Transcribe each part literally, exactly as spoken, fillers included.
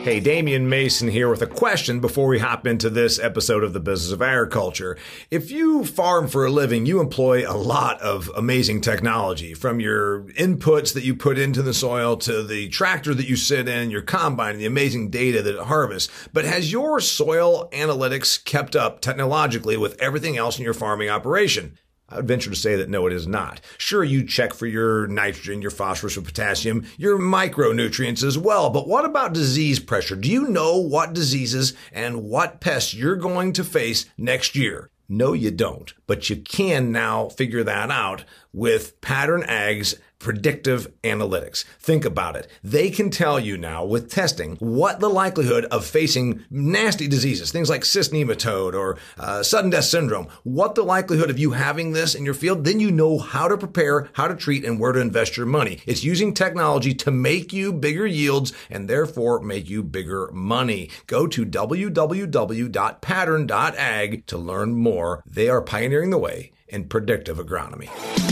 Hey, Damian Mason here with a question before we hop into this episode of The Business of Agriculture. If you farm for a living, you employ a lot of amazing technology, from your inputs that you put into the soil to the tractor that you sit in, your combine, and the amazing data that it harvests. But has your soil analytics kept up technologically with everything else in your farming operation? I would venture to say that no, it is not. Sure, you check for your nitrogen, your phosphorus, your potassium, your micronutrients as well. But what about disease pressure? Do you know what diseases and what pests you're going to face next year? No, you don't. But you can now figure that out with Pattern Ag's predictive analytics. Think about it. They can tell you now with testing what the likelihood of facing nasty diseases, things like cyst nematode or uh, sudden death syndrome, what the likelihood of you having this in your field. Then you know how to prepare, how to treat, and where to invest your money. It's using technology to make you bigger yields and therefore make you bigger money. Go to w w w dot pattern dot ag to learn more. They are pioneering the way in predictive agronomy.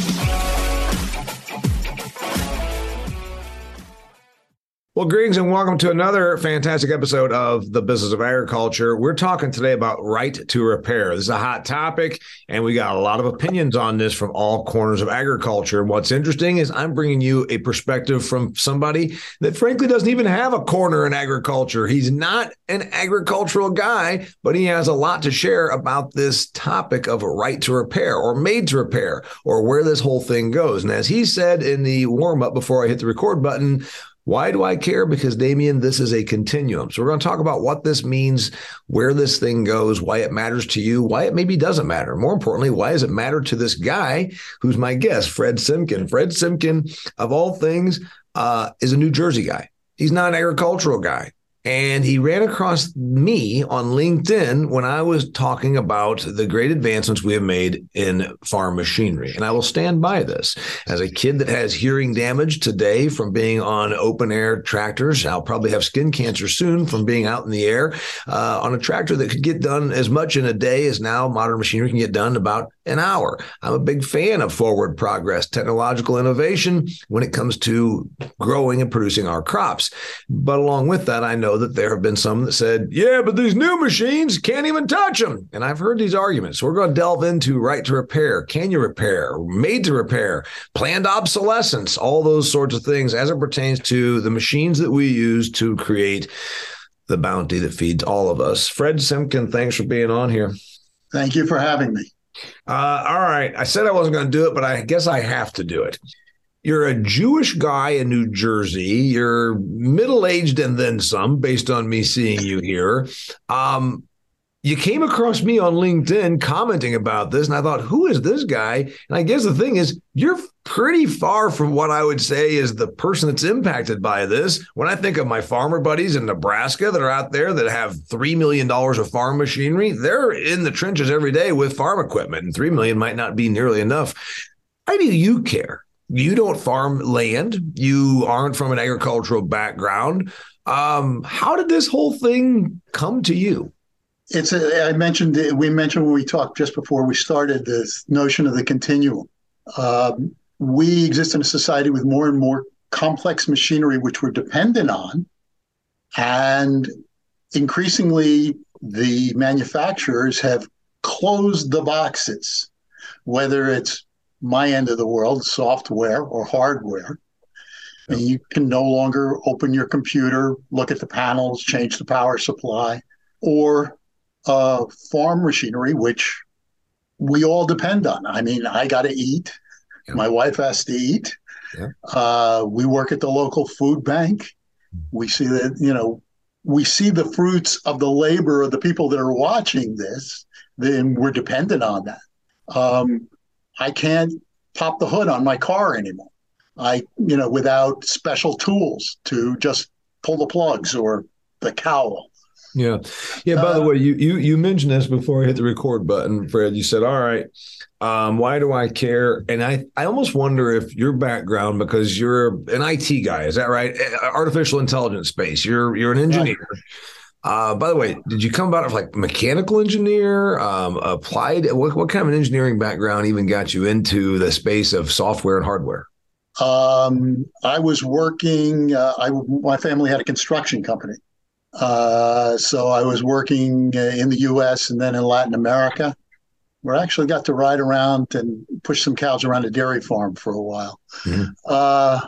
Well, greetings and welcome to another fantastic episode of The Business of Agriculture. We're talking today about right to repair. This is a hot topic, and we got a lot of opinions on this from all corners of agriculture. What's interesting is I'm bringing you a perspective from somebody that frankly doesn't even have a corner in agriculture. He's not an agricultural guy, but he has a lot to share about this topic of right to repair or made to repair or where this whole thing goes. And as he said in the warm-up before I hit the record button, why do I care? Because, Damian, this is a continuum. So we're going to talk about what this means, where this thing goes, why it matters to you, why it maybe doesn't matter. More importantly, why does it matter to this guy who's my guest, Fred Simkin? Fred Simkin, of all things, uh, is a New Jersey guy. He's not an agricultural guy. And he ran across me on LinkedIn when I was talking about the great advancements we have made in farm machinery. And I will stand by this. As a kid that has hearing damage today from being on open air tractors, I'll probably have skin cancer soon from being out in the air uh, on a tractor that could get done as much in a day as now modern machinery can get done in about an hour. I'm a big fan of forward progress, technological innovation when it comes to growing and producing our crops. But along with that, I know that there have been some that said, yeah, but these new machines can't even touch them. And I've heard these arguments. So we're going to delve into right to repair, can you repair, made to repair, planned obsolescence, all those sorts of things as it pertains to the machines that we use to create the bounty that feeds all of us. Fred Simkin, thanks for being on here. Thank you for having me. Uh, all right. I said I wasn't going to do it, but I guess I have to do it. You're a Jewish guy in New Jersey. You're middle-aged and then some, based on me seeing you here. Um, you came across me on LinkedIn commenting about this, and I thought, who is this guy? And I guess the thing is, you're pretty far from what I would say is the person that's impacted by this. When I think of my farmer buddies in Nebraska that are out there that have three million dollars of farm machinery, they're in the trenches every day with farm equipment, and three million dollars might not be nearly enough. Why do you care? You don't farm land. You aren't from an agricultural background. Um, how did this whole thing come to you? It's a, I mentioned, we mentioned when we talked just before we started this notion of the continuum. Um, we exist in a society with more and more complex machinery, which we're dependent on. And increasingly, the manufacturers have closed the boxes, whether it's my end of the world, software or hardware. And you can no longer open your computer, look at the panels, change the power supply, or uh, farm machinery, which we all depend on. I mean, I got to eat. Yeah. My wife has to eat. Yeah. Uh, we work at the local food bank. We see that, you know, we see the fruits of the labor of the people that are watching this, then we're dependent on that. Um, I can't pop the hood on my car anymore. I, you know, without special tools to just pull the plugs or the cowl. Yeah. Yeah. By uh, the way, you, you, you mentioned this before I hit the record button, Fred. You said, all right, um, why do I care? And I, I almost wonder if your background, because you're an I T guy, is that right? Artificial intelligence space. You're, you're an engineer. Yeah. Uh, by the way, did you come about it like mechanical engineer, um, applied? What, what kind of an engineering background even got you into the space of software and hardware? Um, I was working, uh, I, my family had a construction company. Uh, so I was working in the U S and then in Latin America, where I actually got to ride around and push some cows around a dairy farm for a while. Mm-hmm. Uh,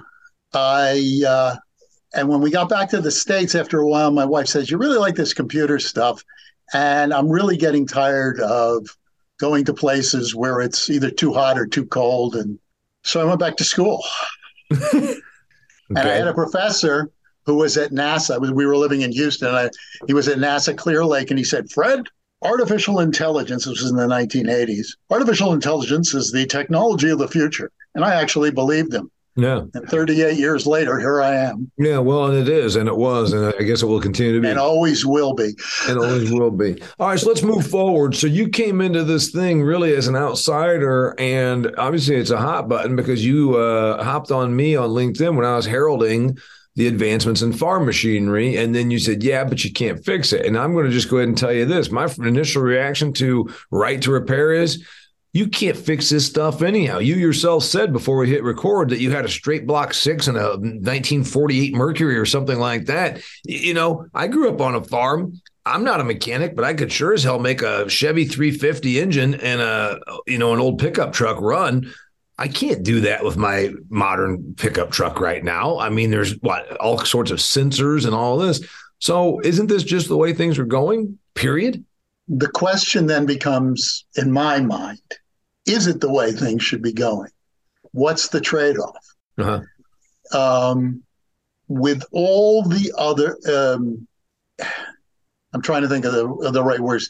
I uh, and when we got back to the States after a while, my wife says, "You really like this computer stuff," and I'm really getting tired of going to places where it's either too hot or too cold. And so I went back to school. Okay. And I had a professor who was at NASA. We were living in Houston. And I, he was at NASA Clear Lake, and he said, "Fred, artificial intelligence," this was in the nineteen eighties, "artificial intelligence is the technology of the future." And I actually believed him. Yeah. And thirty-eight years later, here I am. Yeah, well, and it is, and it was, and I guess it will continue to be. And always will be. And always will be. All right, so let's move forward. So you came into this thing really as an outsider, and obviously it's a hot button because you uh, hopped on me on LinkedIn when I was heralding the advancements in farm machinery. And then you said, yeah, but you can't fix it. And I'm going to just go ahead and tell you this. My initial reaction to right to repair is, you can't fix this stuff anyhow. You yourself said before we hit record that you had a straight block six and a nineteen forty-eight Mercury or something like that. You know, I grew up on a farm. I'm not a mechanic, but I could sure as hell make a Chevy three fifty engine and a, you know, an old pickup truck run. I can't do that with my modern pickup truck right now. I mean, there's what, all sorts of sensors and all this. So isn't this just the way things are going, period? The question then becomes, in my mind, is it the way things should be going? What's the trade-off? Uh-huh. Um, with all the other, um, I'm trying to think of the, of the right words.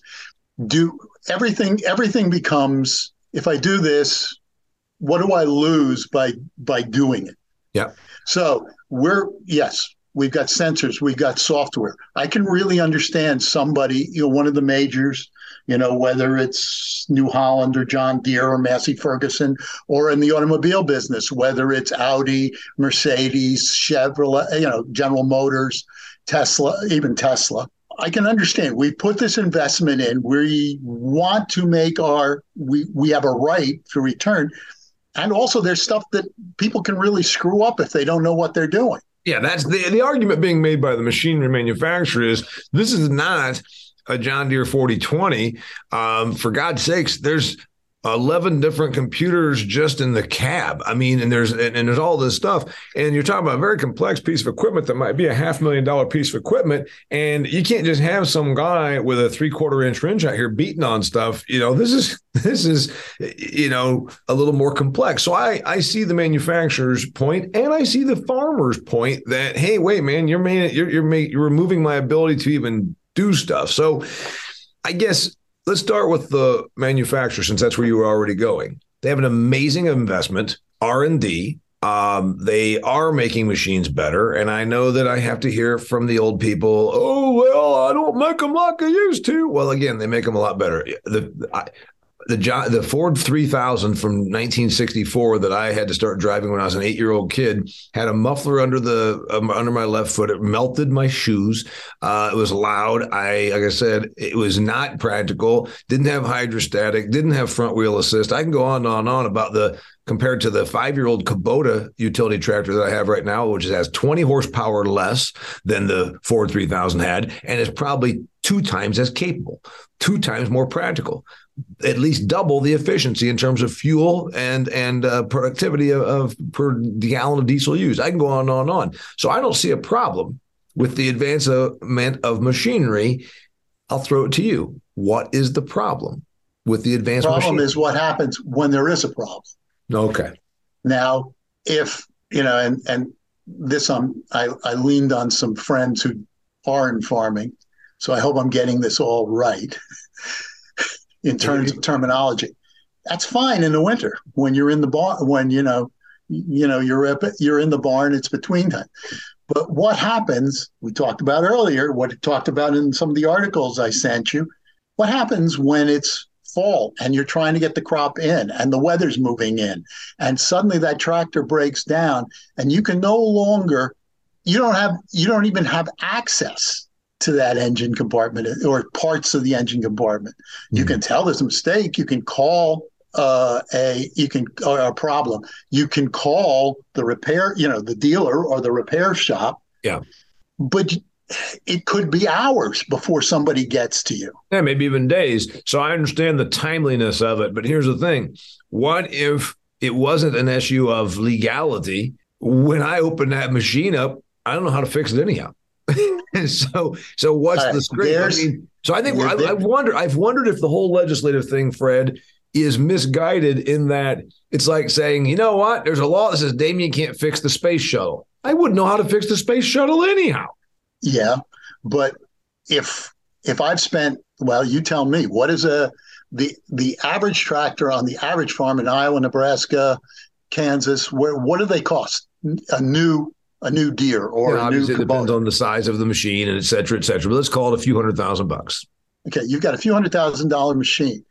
Do everything, everything becomes, if I do this, what do I lose by, by doing it? Yeah. So we're, yes, we've got sensors, we've got software. I can really understand somebody, you know, one of the majors, you know, whether it's New Holland or John Deere or Massey Ferguson, or in the automobile business, whether it's Audi, Mercedes, Chevrolet, you know, General Motors, Tesla, even Tesla. I can understand. We put this investment in. We want to make our, we, we have a right to return. And also there's stuff that people can really screw up if they don't know what they're doing. Yeah, that's the, the argument being made by the machinery manufacturer is this is not a John Deere forty twenty. Um, for God's sakes, there's eleven different computers just in the cab. I mean, and there's and, and there's all this stuff. And you're talking about a very complex piece of equipment that might be a half million dollar piece of equipment. And you can't just have some guy with a three quarter inch wrench out here beating on stuff. You know, this is this is, you know, a little more complex. So I, I see the manufacturer's point and I see the farmer's point that, hey, wait, man, you're man, you're you're, you're removing my ability to even do stuff. So I guess let's start with the manufacturer, since that's where you were already going. They have an amazing investment, R and D. Um, they are making machines better. And I know that I have to hear from the old people, oh, well, I don't make them like I used to. Well, again, they make them a lot better. The I, The John, the Ford three thousand from nineteen sixty-four that I had to start driving when I was an eight-year-old kid had a muffler under the um, under my left foot. It melted my shoes. Uh, it was loud. I, like I said, it was not practical. Didn't have hydrostatic. Didn't have front wheel assist. I can go on and on and on about the compared to the five-year-old Kubota utility tractor that I have right now, which has twenty horsepower less than the Ford three thousand had, and is probably two times as capable, two times more practical, at least double the efficiency in terms of fuel and and uh, productivity of, of per gallon of diesel used. I can go on and on and on. So I don't see a problem with the advancement of machinery. I'll throw it to you. What is the problem with the advanced problem machinery? Is what happens when there is a problem. Okay. Now, if, you know, and, and this, um, I, I leaned on some friends who are in farming, so I hope I'm getting this all right in terms of terminology. That's fine in the winter when you're in the barn, when, you know, you know, you're up, you're in the barn, it's between time. But what happens, we talked about earlier, what we talked about in some of the articles I sent you, what happens when it's fall and you're trying to get the crop in and the weather's moving in and suddenly that tractor breaks down and you can no longer, you don't have, you don't even have access to that engine compartment or parts of the engine compartment. Mm-hmm. You can tell there's a mistake. You can call uh, a, you can, or a problem. You can call the repair, you know, the dealer or the repair shop. Yeah. But it could be hours before somebody gets to you. Yeah, maybe even days. So I understand the timeliness of it. But here's the thing. What if it wasn't an issue of legality? When I open that machine up, I don't know how to fix it anyhow. And so, so what's right, the script? I mean, so I think I, I wonder. I've wondered if the whole legislative thing, Fred, is misguided in that it's like saying, you know what? There's a law that says Damien can't fix the space shuttle. I wouldn't know how to fix the space shuttle anyhow. Yeah, but if if I've spent, well, you tell me, what is a the the average tractor on the average farm in Iowa, Nebraska, Kansas? Where what do they cost? A new a new Deere or yeah, a new Kubota. It depends on the size of the machine and et cetera, et cetera. But let's call it a few hundred thousand bucks. Okay, you've got a few hundred thousand dollar machine.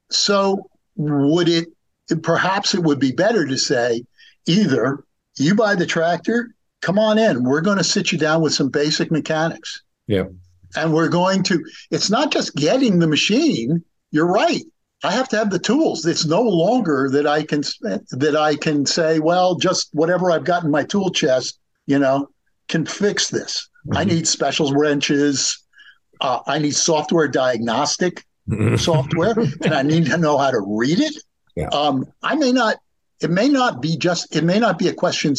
So would it perhaps it would be better to say either you buy the tractor, come on in, we're going to sit you down with some basic mechanics. Yeah. And we're going to, it's not just getting the machine. You're right. I have to have the tools. It's no longer that I can that I can say, well, just whatever I've got in my tool chest, you know, can fix this. Mm-hmm. I need special wrenches. Uh, I need software diagnostic software, and I need to know how to read it. Yeah. Um, I may not. It may not be just. It may not be a question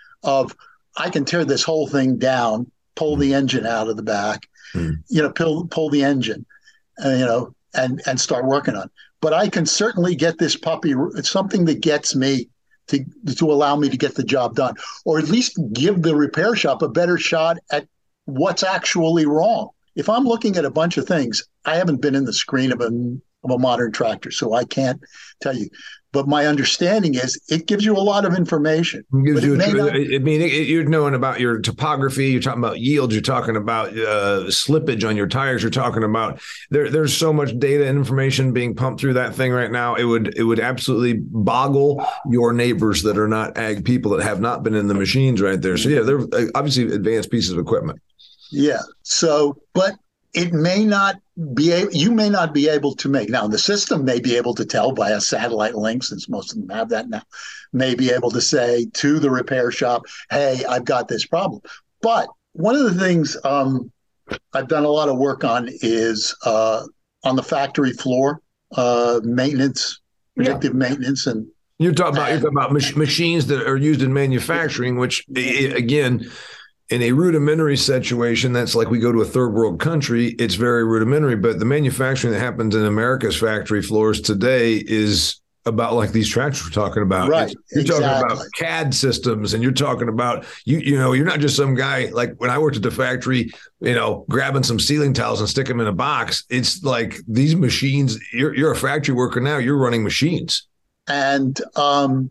of I can tear this whole thing down, pull mm-hmm. the engine out of the back, mm-hmm. you know, pull pull the engine, uh, you know, and and start working on it. But I can certainly get this puppy. It's something that gets me to to allow me to get the job done, or at least give the repair shop a better shot at what's actually wrong. If I'm looking at a bunch of things, I haven't been in the screen of a of a modern tractor, so I can't tell you. But my understanding is it gives you a lot of information. It gives you, it not, I mean, it, you're knowing about your topography. You're talking about yields. You're talking about uh, slippage on your tires. You're talking about there. There's so much data and information being pumped through that thing right now. It would it would absolutely boggle your neighbors that are not ag people that have not been in the machines right there. So yeah, they're obviously advanced pieces of equipment. Yeah. So, but it may not be able, you may not be able to make. Now, the system may be able to tell via satellite link, since most of them have that now, may be able to say to the repair shop, hey, I've got this problem. But one of the things um, I've done a lot of work on is uh, on the factory floor, uh, maintenance, predictive yeah. maintenance. And you're talking about, and, you're talking about mach- machines that are used in manufacturing, which, again, in a rudimentary situation, that's like we go to a third world country, it's very rudimentary. But the manufacturing that happens in America's factory floors today is about like these tractors we're talking about. Right. You're exactly. talking about C A D systems, and you're talking about, you you know, you're not just some guy like when I worked at the factory, you know, grabbing some ceiling tiles and stick them in a box. It's like these machines, you're, you're a factory worker now, you're running machines. And um,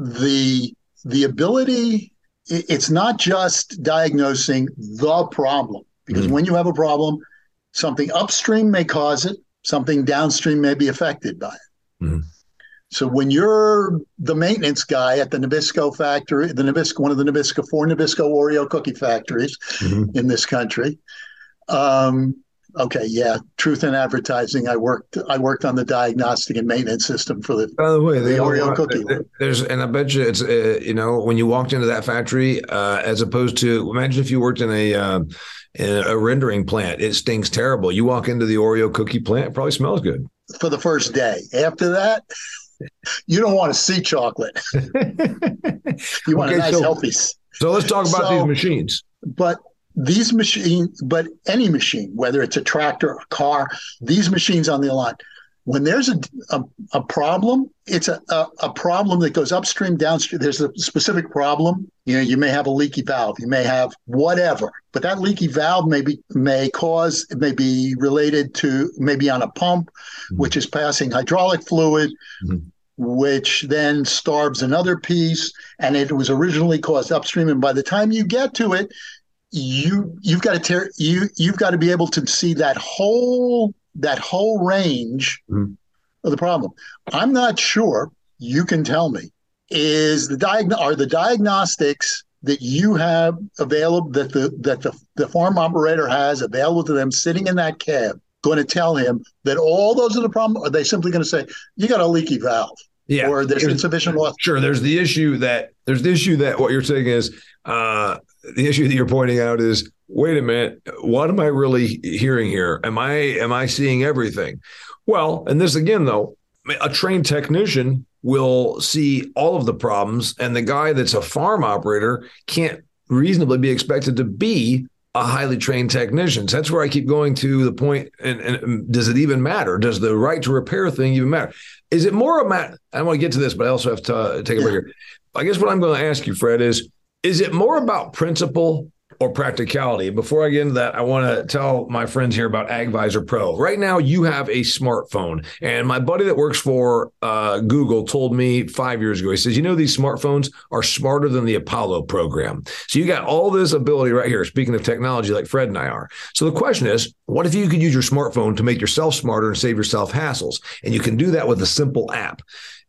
the the ability... It's not just diagnosing the problem, because mm-hmm. when you have a problem, something upstream may cause it, something downstream may be affected by it. Mm-hmm. So when you're the maintenance guy at the Nabisco factory, the Nabisco, one of the Nabisco, four Nabisco Oreo cookie factories mm-hmm. in this country, um, okay, yeah, truth in advertising. I worked. I worked on the diagnostic and maintenance system for the, By the, way, the Oreo want, cookie. There's, and I bet you it's uh, you know, when you walked into that factory, uh, as opposed to, imagine if you worked in a uh, in a rendering plant, it stinks terrible. You walk into the Oreo cookie plant, it probably smells good for the first day. After that, you don't want to see chocolate. You want okay, a nice so, healthy. So let's talk about so, these machines. But. These machines, but any machine, whether it's a tractor, a car, these machines on the line, when there's a, a, a problem, it's a, a, a problem that goes upstream, downstream. There's a specific problem. You know, you may have a leaky valve, you may have whatever, but that leaky valve may be, may cause, it may be related to maybe on a pump, mm-hmm. which is passing hydraulic fluid, mm-hmm. which then starves another piece, and it was originally caused upstream. And by the time you get to it, you you've got to tear you you've got to be able to see that whole that whole range mm-hmm. of the problem. I'm not sure. You can tell me, is the diagno- are the diagnostics that you have available, that the that the, the farm operator has available to them sitting in that cab, going to tell him that all those are the problem? Or are they simply going to say you got a leaky valve? Yeah, or there's insufficient loss? Sure. There's the issue that there's the issue that what you're saying is uh, the issue that you're pointing out is, wait a minute, what am I really hearing here? Am I am I seeing everything? Well, and this again, though, a trained technician will see all of the problems, and the guy that's a farm operator can't reasonably be expected to be a highly trained technician. So that's where I keep going to the point, and, and does it even matter? Does the right to repair thing even matter? Is it more a matter? I want to get to this, but I also have to uh, take a break here. I guess what I'm going to ask you, Fred, is, is it more about principle or practicality? Before I get into that, I want to tell my friends here about AgVisor Pro. Right now, you have a smartphone, and my buddy that works for uh, Google told me five years ago, he says, you know, these smartphones are smarter than the Apollo program. So you got all this ability right here, speaking of technology like Fred and I are. So the question is, what if you could use your smartphone to make yourself smarter and save yourself hassles? And you can do that with a simple app.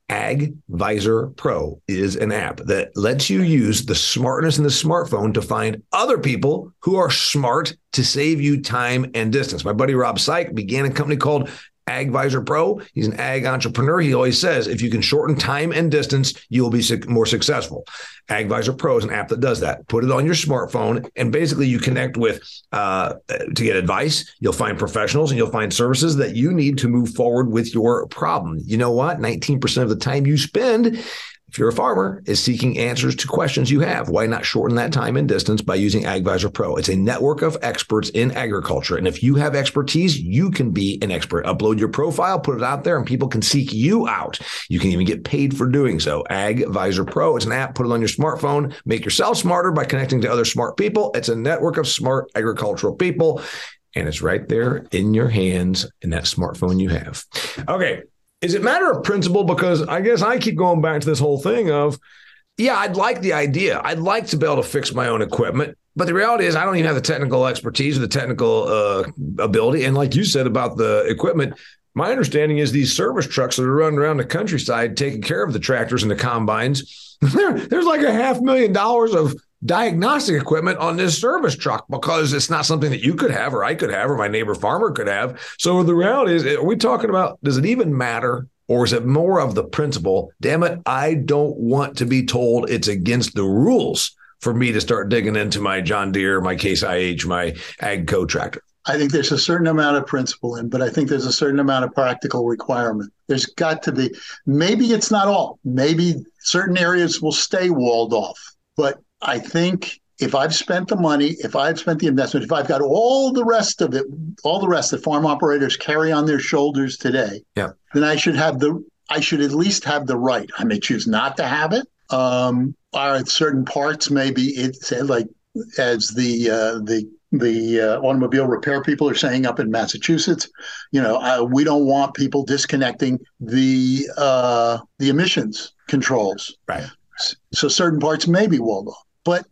AgVisor Pro is an app that lets you use the smartness in the smartphone to find other people who are smart to save you time and distance. My buddy Rob Syke began a company called AgVisor Pro. He's an ag entrepreneur. He always says, if you can shorten time and distance, you'll be more successful. AgVisor Pro is an app that does that. Put it on your smartphone, and basically you connect with, uh, to get advice. You'll find professionals, and you'll find services that you need to move forward with your problem. You know what? nineteen percent of the time you spend, if you're a farmer, is seeking answers to questions you have. Why not shorten that time and distance by using AgVisor Pro? It's a network of experts in agriculture. And if you have expertise, you can be an expert. Upload your profile, put it out there, and people can seek you out. You can even get paid for doing so. AgVisor Pro, it's an app. Put it on your smartphone. Make yourself smarter by connecting to other smart people. It's a network of smart agricultural people, and it's right there in your hands in that smartphone you have. Okay. Is it a matter of principle? Because I guess I keep going back to this whole thing of, yeah, I'd like the idea. I'd like to be able to fix my own equipment. But the reality is I don't even have the technical expertise or the technical uh, ability. And like you said about the equipment, my understanding is these service trucks that are running around the countryside taking care of the tractors and the combines, there, there's like a half million dollars of diagnostic equipment on this service truck because it's not something that you could have or I could have or my neighbor farmer could have. So the reality is, are we talking about, does it even matter, or is it more of the principle? Damn it, I don't want to be told it's against the rules for me to start digging into my John Deere, my Case I H, my AGCO tractor. I think there's a certain amount of principle in, but I think there's a certain amount of practical requirement. There's got to be, maybe it's not all, maybe certain areas will stay walled off, but I think if I've spent the money, if I've spent the investment, if I've got all the rest of it, all the rest that farm operators carry on their shoulders today, yeah, then I should have the, I should at least have the right. I may choose not to have it. Um, are certain parts, maybe it's like as the uh, the the uh, automobile repair people are saying up in Massachusetts, you know, uh, we don't want people disconnecting the uh, the emissions controls. Right. So certain parts may be walled off. But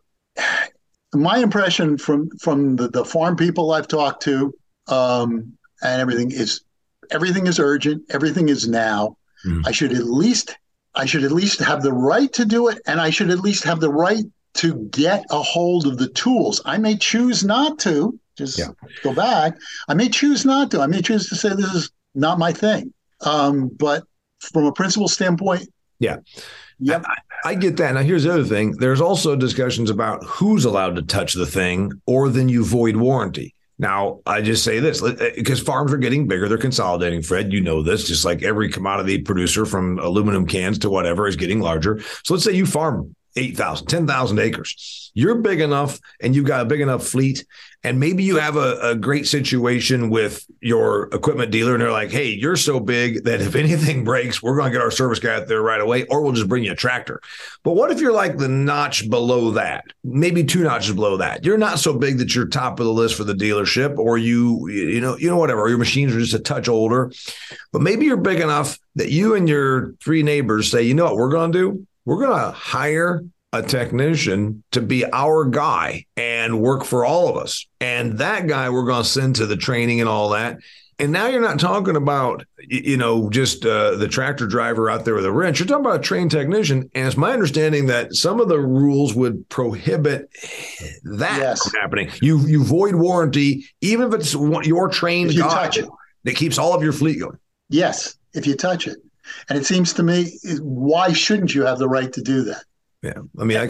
my impression from from the, the farm people I've talked to um, and everything is everything is urgent. Everything is now. Mm. I should at least I should at least have the right to do it, and I should at least have the right to get a hold of the tools. I may choose not to. Just yeah. go back. I may choose not to. I may choose to say this is not my thing. Um, but from a principle standpoint, yeah. Yep. I, I get that. Now, here's the other thing. There's also discussions about who's allowed to touch the thing, or then you void warranty. Now, I just say this, because farms are getting bigger. They're consolidating, Fred. You know this, just like every commodity producer from aluminum cans to whatever is getting larger. So let's say you farm eight thousand, ten thousand acres. You're big enough and you've got a big enough fleet. And maybe you have a, a great situation with your equipment dealer and they're like, hey, you're so big that if anything breaks, we're going to get our service guy out there right away, or we'll just bring you a tractor. But what if you're like the notch below that, maybe two notches below that? You're not so big that you're top of the list for the dealership, or you, you know, you know, whatever, or your machines are just a touch older. But maybe you're big enough that you and your three neighbors say, you know what we're going to do? We're going to hire a technician to be our guy and work for all of us. And that guy we're going to send to the training and all that. And now you're not talking about, you know, just uh, the tractor driver out there with a wrench. You're talking about a trained technician. And it's my understanding that some of the rules would prohibit that yes. from happening. You you void warranty, even if it's your trained you guy touch it. that keeps all of your fleet going. Yes, if you touch it. And it seems to me, why shouldn't you have the right to do that? Yeah, I mean, I can. It,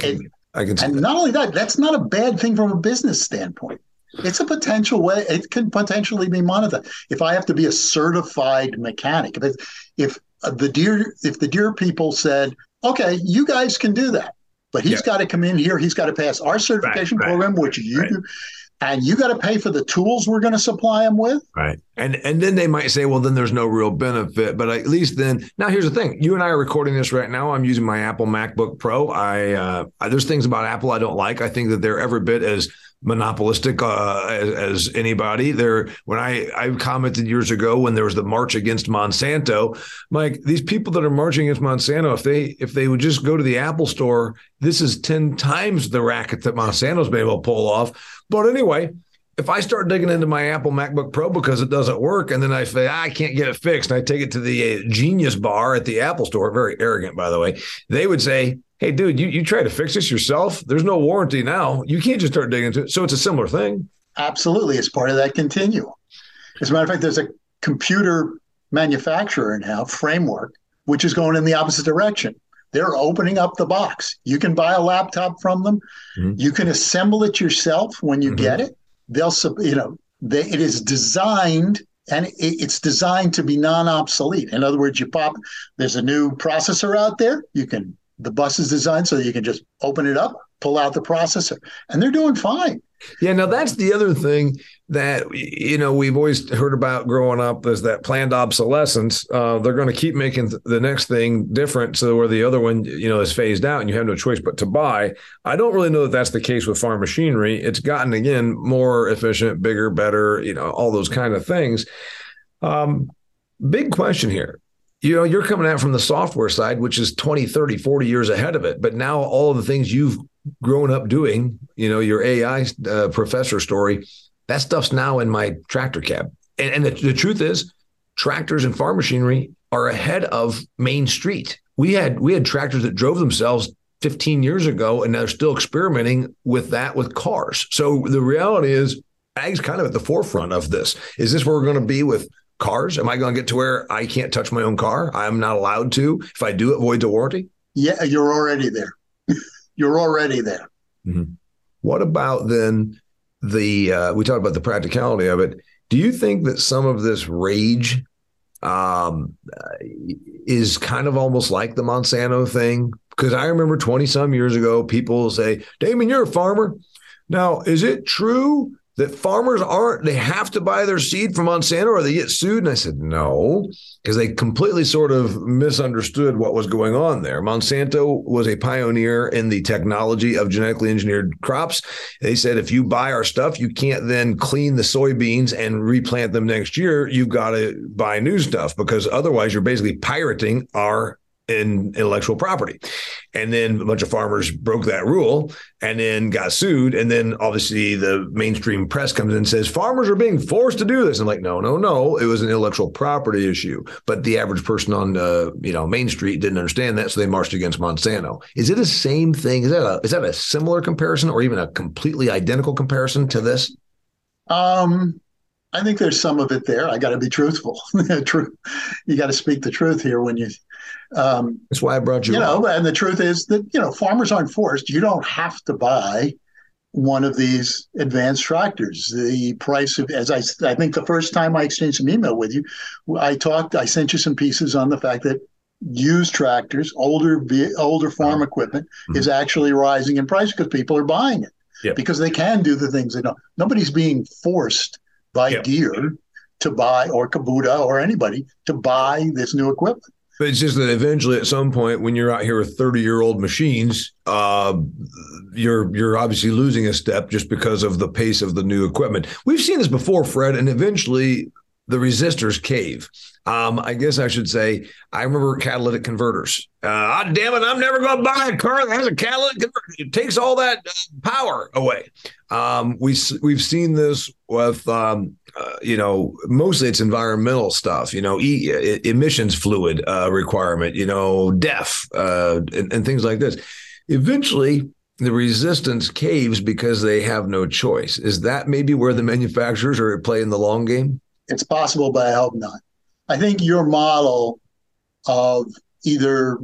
I can see And that. not only that, that's not a bad thing from a business standpoint. It's a potential way. It can potentially be monetized. If I have to be a certified mechanic, if it, if the Deere if the Deere people said, okay, you guys can do that, but he's Yeah. got to come in here. He's got to pass our certification Right, right, program, which you right. do, and you got to pay for the tools we're going to supply them with. Right. And and then they might say, well, then there's no real benefit. But at least then, now here's the thing. You and I are recording this right now. I'm using my Apple MacBook Pro. I uh, there's things about Apple I don't like. I think that they're every bit as monopolistic uh, as, as anybody. They're when I I commented years ago when there was the march against Monsanto, Mike, these people that are marching against Monsanto, if they if they would just go to the Apple store, this is ten times the racket that Monsanto's been able to pull off. But anyway, if I start digging into my Apple MacBook Pro because it doesn't work, and then I say, I can't get it fixed, and I take it to the Genius Bar at the Apple store, very arrogant, by the way, they would say, hey, dude, you, you try to fix this yourself? There's no warranty now. You can't just start digging into it. So it's a similar thing. Absolutely. It's part of that continuum. As a matter of fact, there's a computer manufacturer now, Framework, which is going in the opposite direction. They're opening up the box. You can buy a laptop from them. Mm-hmm. You can assemble it yourself when you mm-hmm. get it. They'll, you know, they, it is designed and it, it's designed to be non-obsolete. In other words, you pop, there's a new processor out there. You can, the bus is designed so that you can just open it up, pull out the processor, and they're doing fine. Yeah, now that's the other thing that, you know, we've always heard about growing up is that planned obsolescence. Uh, they're going to keep making the next thing different so where the other one, you know, is phased out and you have no choice but to buy. I don't really know that that's the case with farm machinery. It's gotten, again, more efficient, bigger, better, you know, all those kind of things. Um, big question here. You know, you're coming out from the software side, which is twenty, thirty, forty years ahead of it. But now all of the things you've grown up doing, you know, your A I uh, professor story, that stuff's now in my tractor cab. And, and the, the truth is, tractors and farm machinery are ahead of Main Street. We had we had tractors that drove themselves fifteen years ago, and they're still experimenting with that with cars. So the reality is, ag's kind of at the forefront of this. Is this where we're going to be with cars? Am I going to get to where I can't touch my own car? I'm not allowed to. If I do, it voids a warranty? Yeah, you're already there. You're already there. Mm-hmm. What about then the, uh, we talked about the practicality of it. Do you think that some of this rage um, uh, is kind of almost like the Monsanto thing? Because I remember twenty some years ago, people say, Damon, you're a farmer. Now, is it true that farmers aren't, they have to buy their seed from Monsanto or they get sued? And I said, no, because they completely sort of misunderstood what was going on there. Monsanto was a pioneer in the technology of genetically engineered crops. They said, if you buy our stuff, you can't then clean the soybeans and replant them next year. You've got to buy new stuff because otherwise you're basically pirating our in intellectual property. And then a bunch of farmers broke that rule and then got sued. And then obviously the mainstream press comes in and says, farmers are being forced to do this. I'm like, no, no, no. It was an intellectual property issue. But the average person on, uh, you know, Main Street didn't understand that. So they marched against Monsanto. Is it the same thing? Is that a, is that a similar comparison or even a completely identical comparison to this? Um, I think there's some of it there. I got to be truthful. True. You got to speak the truth here when you, Um, That's why I brought you. You up. know, and the truth is that, you know, farmers aren't forced. You don't have to buy one of these advanced tractors. The price of, as I, I think the first time I exchanged some email with you, I talked, I sent you some pieces on the fact that used tractors, older, older farm equipment mm-hmm. is actually rising in price because people are buying it yep. because they can do the things they know. Nobody's being forced by yep. Deere to buy, or Kubota or anybody to buy this new equipment. But it's just that eventually, at some point, when you're out here with thirty-year-old machines, uh, you're you're obviously losing a step just because of the pace of the new equipment. We've seen this before, Fred, and eventually the resistors cave. Um, I guess I should say, I remember catalytic converters. Uh, oh, damn it, I'm never going to buy a car that has a catalytic converter. It takes all that power away. Um, we, we've seen this with, um, uh, you know, mostly it's environmental stuff, you know, e- emissions fluid uh, requirement, you know, D E F uh, and, and things like this. Eventually, the resistance caves because they have no choice. Is that maybe where the manufacturers are playing the long game? It's possible, but I hope not. I think your model of either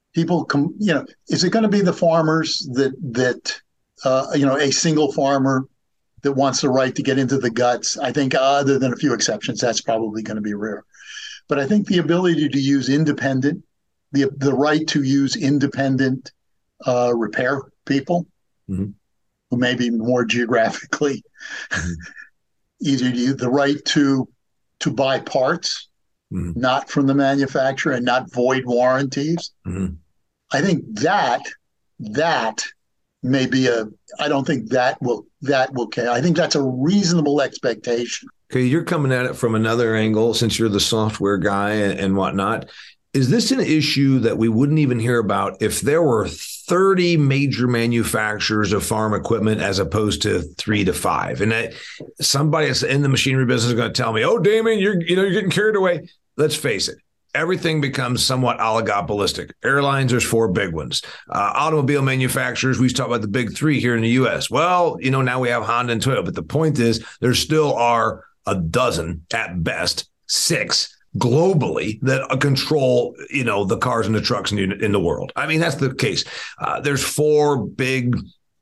people, com- you know, is it going to be the farmers that that uh, you know, a single farmer that wants the right to get into the guts? I think, other than a few exceptions, that's probably going to be rare. But I think the ability to use independent, the the right to use independent uh, repair people, mm-hmm. who may be more geographically mm-hmm. easier to use, the right to to buy parts, mm-hmm. not from the manufacturer, and not void warranties. Mm-hmm. I think that that may be a. I don't think that will that will. I think that's a reasonable expectation. Okay, you're coming at it from another angle, since you're the software guy and, and whatnot. Is this an issue that we wouldn't even hear about if there were thirty major manufacturers of farm equipment as opposed to three to five? And that somebody in the machinery business is going to tell me, "Oh, Damon, you're you know you're getting carried away." Let's face it. Everything becomes somewhat oligopolistic. Airlines, there's four big ones. Uh, automobile manufacturers, we talk about the big three here in the U S. Well, you know, now we have Honda and Toyota, but the point is there still are a dozen at best, six globally that control, you know, the cars and the trucks in, in the world. I mean, that's the case. Uh, there's four big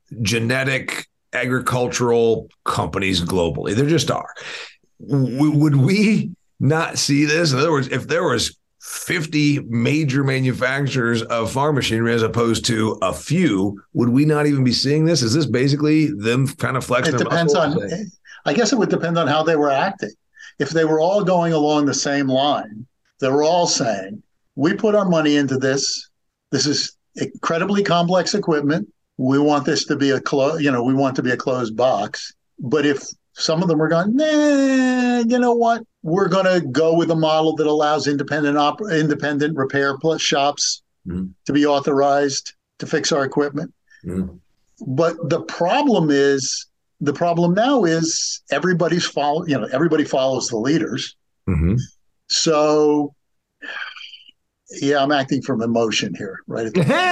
genetic agricultural companies globally. There just are. W- would we not see this? In other words, if there was fifty major manufacturers of farm machinery as opposed to a few, would we not even be seeing this? Is this basically them kind of flexing? It depends on, I guess it would depend on how they were acting. If they were all going along the same line, they were all saying, we put our money into this. This is incredibly complex equipment. We want this to be a clo- you know, we want to be a closed box. But if some of them are going, nah, you know what? We're going to go with a model that allows independent op- independent repair shops mm-hmm. to be authorized to fix our equipment. Mm-hmm. But the problem is, the problem now is everybody's follow, you know, everybody follows the leaders. Mm-hmm. So, yeah, I'm acting from emotion here, right?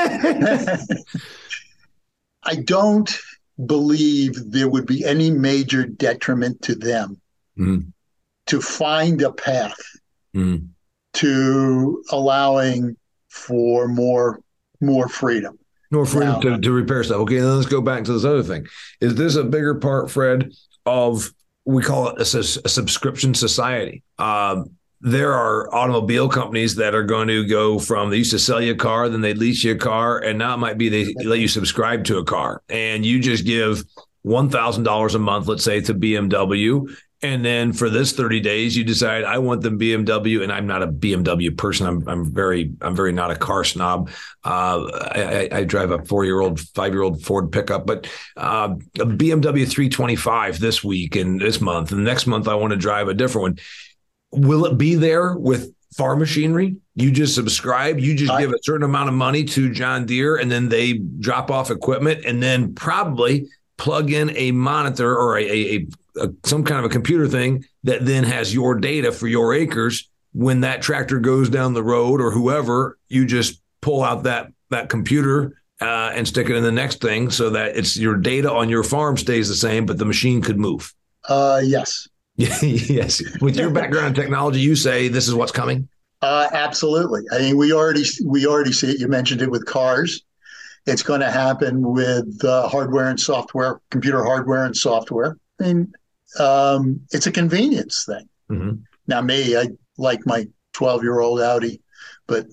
I don't believe there would be any major detriment to them mm. to find a path mm. to allowing for more more freedom. More freedom now, to, to repair stuff. Okay, then let's go back to this other thing. Is this a bigger part, Fred, of, we call it a, a subscription society? Um, there are automobile companies that are going to go from, they used to sell you a car, then they lease you a car, and now it might be they let you subscribe to a car. And you just give one thousand dollars a month, let's say, to B M W. And then for this thirty days, you decide, I want the B M W, and I'm not a B M W person. I'm I'm very I'm very not a car snob. Uh, I, I drive a four-year-old, five-year-old Ford pickup, but uh, a B M W three twenty-five this week and this month, and next month I want to drive a different one. Will it be there with farm machinery? You just subscribe, you just I, give a certain amount of money to John Deere, and then they drop off equipment, and then probably plug in a monitor or a, a, a some kind of a computer thing that then has your data for your acres. When that tractor goes down the road or whoever, you just pull out that that computer uh, and stick it in the next thing, so that it's your data on your farm stays the same, but the machine could move. Uh, yes. Yes. With your background in technology, you say this is what's coming? Uh, absolutely. I mean, we already we already see it. You mentioned it with cars. It's going to happen with uh, hardware and software, computer hardware and software. I mean, um, it's a convenience thing. Mm-hmm. Now, me, I like my twelve-year-old Audi, but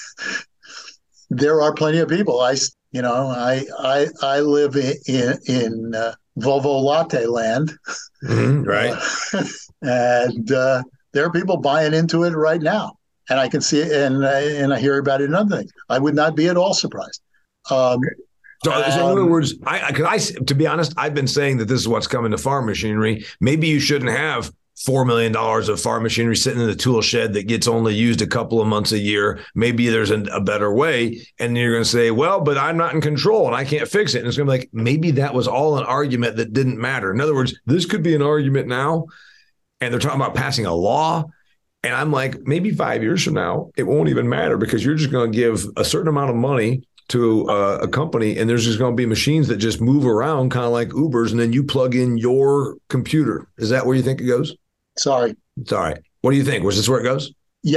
there are plenty of people. I, you know, I I I live in in, in uh, Volvo Latte land, mm-hmm, right? Uh, and uh, there are people buying into it right now, and I can see it, and and I hear about it in other things. I would not be at all surprised. Um, so, um, so in other words, I, I, I, to be honest, I've been saying that this is what's coming to farm machinery. Maybe you shouldn't have four million dollars of farm machinery sitting in the tool shed that gets only used a couple of months a year. Maybe there's a, a better way. And you're going to say, well, but I'm not in control and I can't fix it. And it's going to be like, maybe that was all an argument that didn't matter. In other words, this could be an argument now. And they're talking about passing a law. And I'm like, maybe five years from now, it won't even matter, because you're just going to give a certain amount of money to uh, a company, and there's just going to be machines that just move around, kind of like Ubers, and then you plug in your computer. Is that where you think it goes? Sorry. It's all right. What do you think? Was this where it goes? Yes.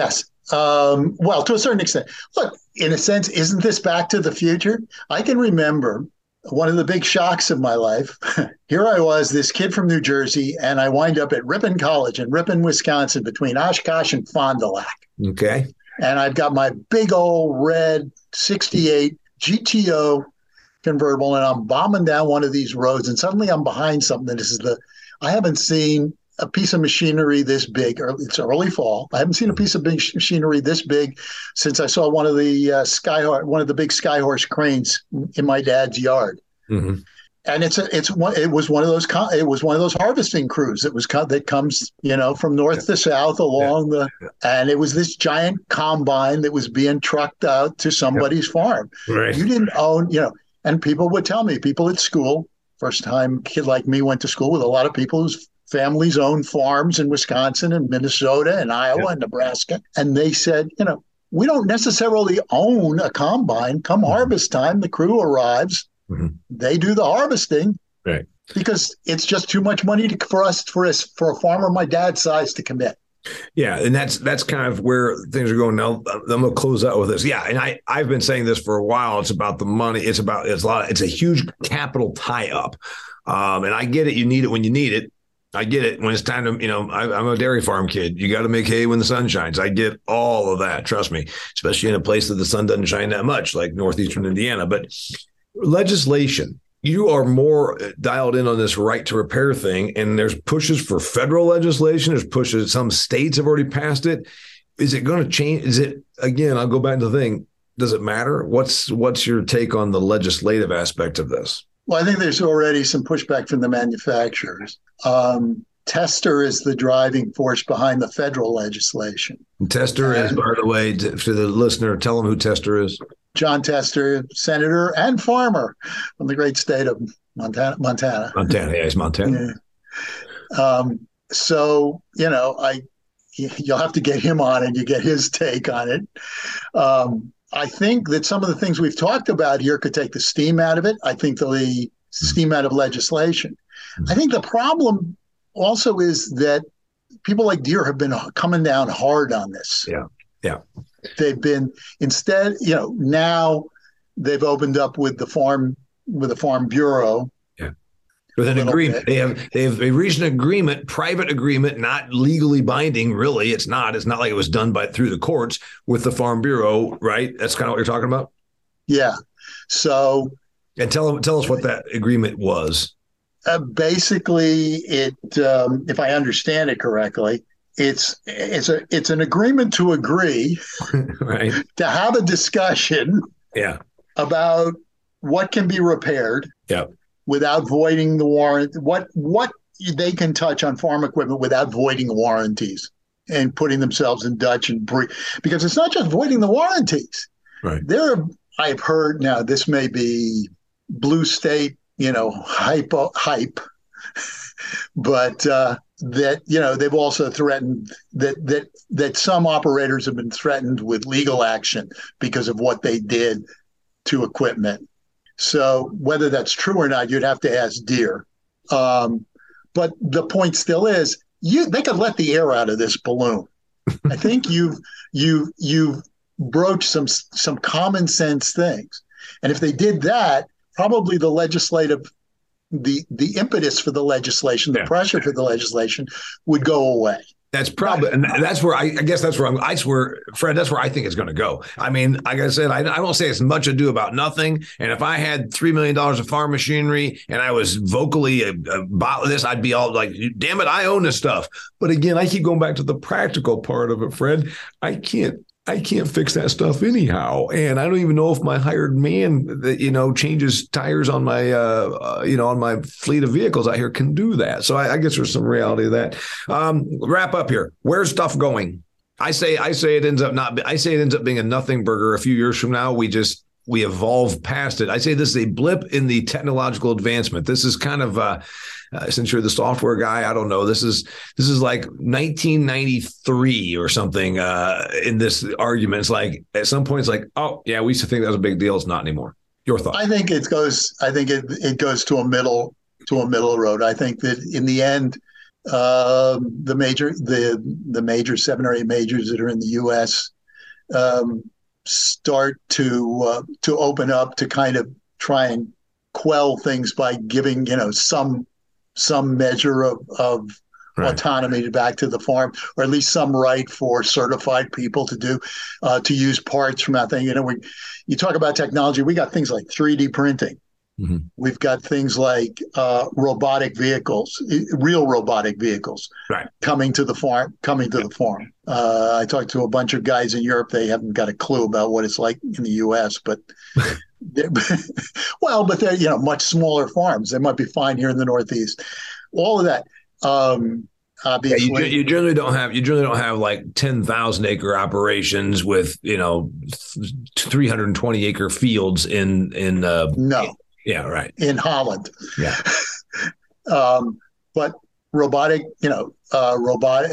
Um, well, to a certain extent. Look, in a sense, isn't this Back to the Future? I can remember one of the big shocks of my life. Here I was, this kid from New Jersey, and I wind up at Ripon College in Ripon, Wisconsin, between Oshkosh and Fond du Lac. Okay. And I've got my big old red sixty-eight G T O convertible, and I'm bombing down one of these roads, and suddenly I'm behind something. This is the, I haven't seen a piece of machinery this big. It's early fall. I haven't seen a piece of big machinery this big since I saw one of the uh, Skyhorse, one of the big Skyhorse cranes in my dad's yard. Mm-hmm. And it's a, it's one. It was one of those. It was one of those harvesting crews that was that comes, you know, from north to south along yeah. the. And it was this giant combine that was being trucked out to somebody's yeah. farm. Right. You didn't own, you know. And people would tell me, people at school, first time kid like me went to school with a lot of people whose families owned farms in Wisconsin and Minnesota and Iowa yeah. and Nebraska, and they said, you know, we don't necessarily own a combine. Come mm-hmm. harvest time, the crew arrives. Mm-hmm. They do the harvesting, right? Because it's just too much money to, for us for us for a farmer my dad's size to commit. Yeah, and that's that's kind of where things are going now. I'm going to close out with this. Yeah, and I I've been saying this for a while. It's about the money. It's about it's a lot. It's a huge capital tie up, um, and I get it. You need it when you need it. I get it when it's time to, you know, I, I'm a dairy farm kid. You got to make hay when the sun shines. I get all of that. Trust me, especially in a place that the sun doesn't shine that much, like northeastern Indiana. But legislation, you are more dialed in on this right to repair thing, and there's pushes for federal legislation. There's pushes. Some states have already passed it. Is it going to change? Is it, again, I'll go back to the thing. Does it matter? What's what's your take on the legislative aspect of this? Well, I think there's already some pushback from the manufacturers. Um, Tester is the driving force behind the federal legislation. And Tester and, is, by the way, to, to the listener, tell them who Tester is. John Tester, senator and farmer from the great state of Montana. Montana, Montana, yeah, he's Montana. Yeah. Um, so, you know, I you'll have to get him on and you get his take on it. Um, I think that some of the things we've talked about here could take the steam out of it. I think the steam out of legislation. I think the problem also is that people like Deere have been coming down hard on this. Yeah, yeah. They've been instead, you know, now they've opened up with the farm with the Farm Bureau. Yeah, with an agreement. Bit. They have they have reached an agreement, private agreement, not legally binding. Really, it's not. It's not like it was done by through the courts with the Farm Bureau, right? That's kind of what you're talking about. Yeah. So, and tell tell us what that agreement was. Uh, basically, it um, if I understand it correctly, it's it's a it's an agreement to agree, right? To have a discussion, yeah, about what can be repaired, yeah, without voiding the warrant. What what they can touch on farm equipment without voiding warranties and putting themselves in Dutch and bre- because it's not just voiding the warranties. Right. There, are, I've heard now. This may be blue state. You know, hype, hype, but uh, that, you know, they've also threatened that that that some operators have been threatened with legal action because of what they did to equipment. So whether that's true or not, you'd have to ask Deere. Um, but the point still is, you they could let the air out of this balloon. I think you've you've you've broached some some common sense things, and if they did that, probably the legislative, the the impetus for the legislation, the yeah. pressure for the legislation would go away. That's probably, and that's where I, I guess that's where I'm, I swear, Fred, that's where I think it's going to go. I mean, like I said, I, I don't say it's much ado about nothing. And if I had three million dollars of farm machinery and I was vocally about this, I'd be all like, damn it, I own this stuff. But again, I keep going back to the practical part of it, Fred. I can't. I can't fix that stuff anyhow. And I don't even know if my hired man that, you know, changes tires on my, uh, uh, you know, on my fleet of vehicles out here can do that. So I, I guess there's some reality to that. Um, wrap up here. Where's stuff going? I say, I say it ends up not, I say it ends up being a nothing burger. A few years from now, we just, we evolve past it. I say this is a blip in the technological advancement. This is kind of, uh, uh, since you're the software guy, I don't know. This is this is like nineteen ninety-three or something uh, in this argument. It's like at some point, it's like, oh yeah, we used to think that was a big deal. It's not anymore. Your thoughts? I think it goes. I think it it goes to a middle to a middle road. I think that in the end, uh, the major the the major seven or eight majors that are in the U S um, start to uh, to open up to kind of try and quell things by giving, you know, some some measure of, of right. autonomy back to the farm, or at least some right for certified people to do uh, to use parts from that thing. You know, we you talk about technology, we got things like three D printing. Mm-hmm. We've got things like uh, robotic vehicles, real robotic vehicles, right. coming to the farm. Coming to the farm. Uh, I talked to a bunch of guys in Europe. They haven't got a clue about what it's like in the U S, but well, but they're, you know, much smaller farms. They might be fine here in the Northeast. All of that. Um, Obviously, yeah, you, you generally don't have you generally don't have like ten thousand acre operations with, you know, three hundred twenty acre fields in in uh, no. Yeah, right. In Holland. Yeah. um, but robotic, you know, uh, robotic,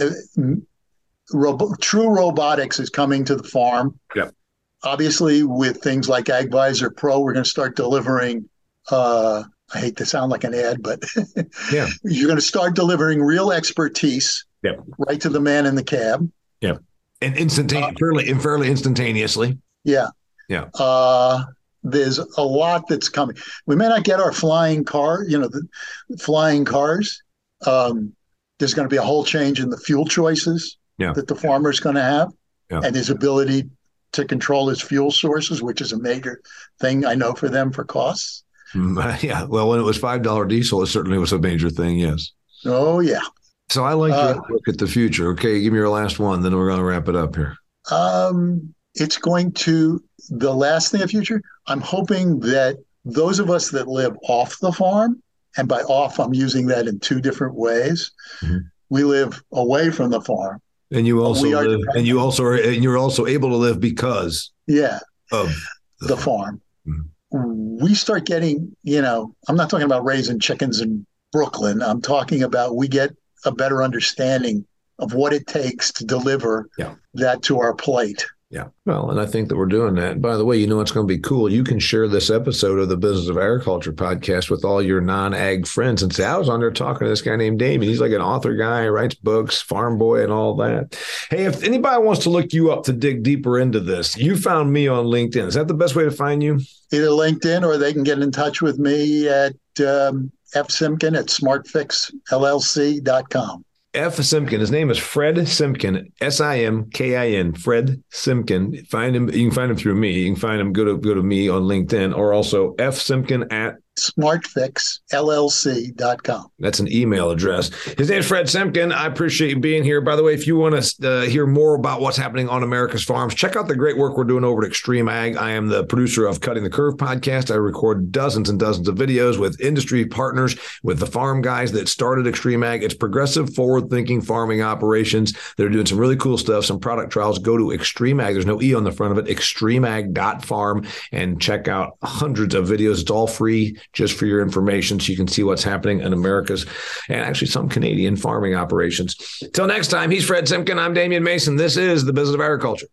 robo- true robotics is coming to the farm. Yeah. Obviously, with things like AgVisor Pro, we're going to start delivering. Uh, I hate to sound like an ad, but yeah, you're going to start delivering real expertise. Yeah. Right to the man in the cab. Yeah. And instantaneously, uh, fairly, fairly instantaneously. Yeah. Yeah. Uh, There's a lot that's coming. We may not get our flying car, you know, the flying cars. Um, there's going to be a whole change in the fuel choices yeah. that the farmer is going to have, yeah. and his ability to control his fuel sources, which is a major thing I know for them for costs. Mm, yeah. Well, when it was five dollars diesel, it certainly was a major thing. Yes. Oh, yeah. So I like to uh, look at the future. Okay. Give me your last one. Then we're going to wrap it up here. Um, it's going to, the last thing of future, I'm hoping that those of us that live off the farm, and by off, I'm using that in two different ways. Mm-hmm. We live away from the farm. And you also live, and you also are, and you're also able to live because yeah, of the, the farm. Mm-hmm. We start getting, you know, I'm not talking about raising chickens in Brooklyn. I'm talking about we get a better understanding of what it takes to deliver yeah. that to our plate. Yeah. Well, and I think that we're doing that. And by the way, you know what's going to be cool? You can share this episode of the Business of Agriculture podcast with all your non-ag friends and say, I was on there talking to this guy named Damien. He's like an author guy, writes books, farm boy, and all that. Hey, if anybody wants to look you up to dig deeper into this, you found me on LinkedIn. Is that the best way to find you? Either LinkedIn, or they can get in touch with me at um, F Simkin at smart fix L L C dot com. F. Simkin. His name is Fred Simkin, S I M K I N, Fred Simkin. Find him. You can find him through me. You can find him. Go to go to me on LinkedIn, or also F. Simkin at smart fix L L C dot com. That's an email address. His name's Fred Simkin. I appreciate you being here. By the way, if you want to uh, hear more about what's happening on America's farms, check out the great work we're doing over at Extreme Ag. I am the producer of Cutting the Curve podcast. I record dozens and dozens of videos with industry partners, with the farm guys that started Extreme Ag. It's progressive, forward-thinking farming operations. They're doing some really cool stuff, some product trials. Go to Extreme Ag. There's no E on the front of it, extreme ag dot farm, and check out hundreds of videos. It's all free, just for your information, so you can see what's happening in America's and actually some Canadian farming operations. Till next time, he's Fred Simkin. I'm Damian Mason. This is the Business of Agriculture.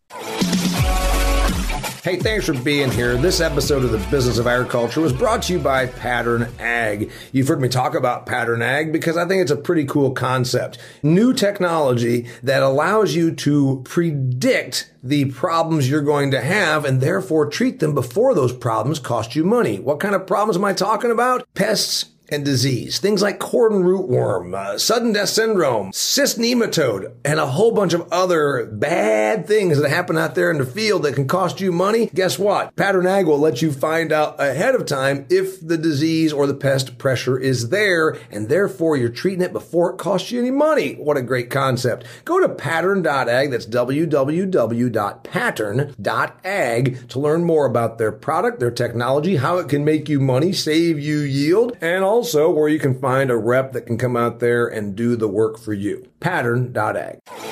Hey, thanks for being here. This episode of the Business of Agriculture was brought to you by Pattern Ag. You've heard me talk about Pattern Ag because I think it's a pretty cool concept. New technology that allows you to predict the problems you're going to have and therefore treat them before those problems cost you money. What kind of problems am I talking about? Pests and disease. Things like cordon rootworm, uh, sudden death syndrome, cyst nematode, and a whole bunch of other bad things that happen out there in the field that can cost you money. Guess what? Pattern Ag will let you find out ahead of time if the disease or the pest pressure is there, and therefore you're treating it before it costs you any money. What a great concept. Go to pattern dot ag, that's w w w dot pattern dot ag, to learn more about their product, their technology, how it can make you money, save you yield, and also Also, where you can find a rep that can come out there and do the work for you. pattern dot ag.